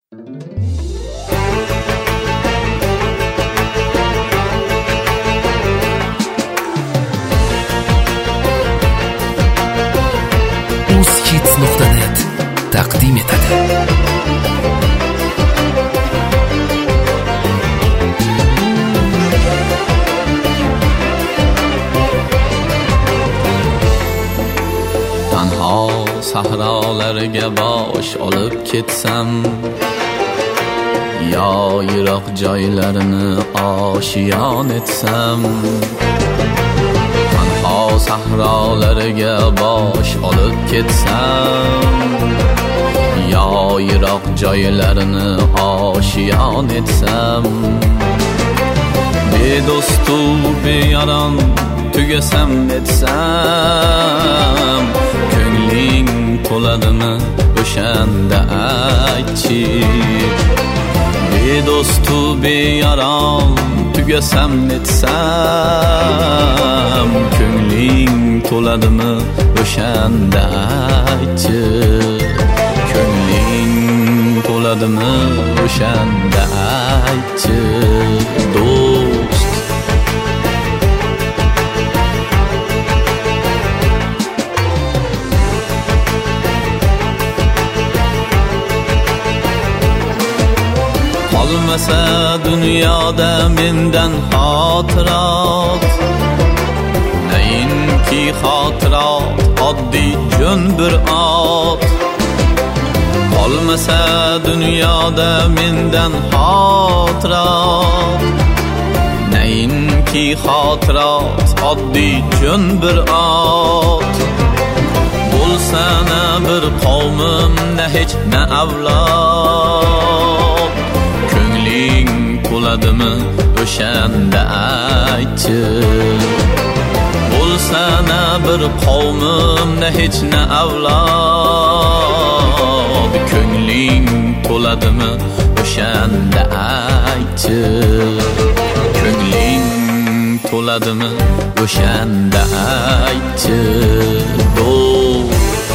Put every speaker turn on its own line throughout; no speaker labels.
uz-hits.net taqdim etadi.
Tanho sahrolarga bosh olib ketsam, yo yiroq joylarini oshiyon etsam. Tanho sahrolarga bosh olib ketsam, yo yiroq joylarini oshiyon etsam. Bedostu beyaron tugasam etsam, ko'ngling to'ladimi o'shanda aytchi. Bedostu beyaron tugasam etsam, ko'ngling to'ladimi o'shanda aytchi. Ko'ngling to'ladimi o'shanda aytchi. Do'st qolmasa dunyoda mendan xotirot, nayinki xotirot oddiy jo'n bir ot. Qolmasa dunyoda mendan xotirot, nayinki xotirot oddiy jo'n bir ot. Bo'lsana bir qavmimda hech na avlod, ko'ngling to'ladimi o'shanda aytchi. Bo'lsana bir qavmimda hech na avlod, ko'ngling to'ladimi o'shanda aytchi. Ko'ngling to'ladimi o'shanda aytchi. Do'st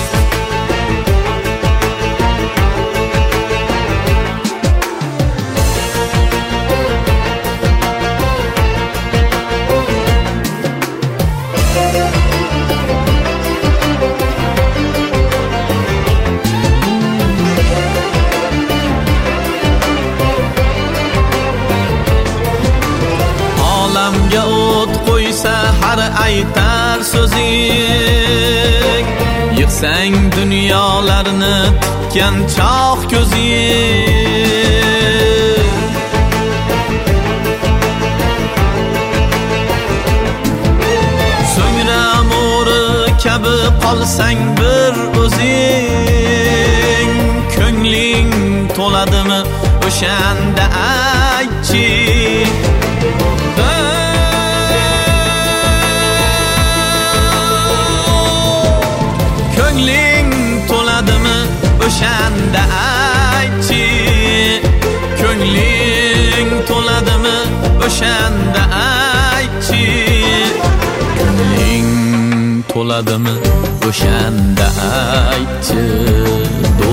olamga o't qo'ysa har aytar so'zing, yıksang dunyolarni tikkan choq ko'zing. So'ngra mo'ri kabi qolsang bir o'zing, ko'ngling to'ladimi o'shanda aytchi. Ko'ngling to'ladimi o'shanda aytchi. Ko'ngling to'ladimi o'shanda aytchi. Ko'ngling to'ladimi o'shanda aytchi.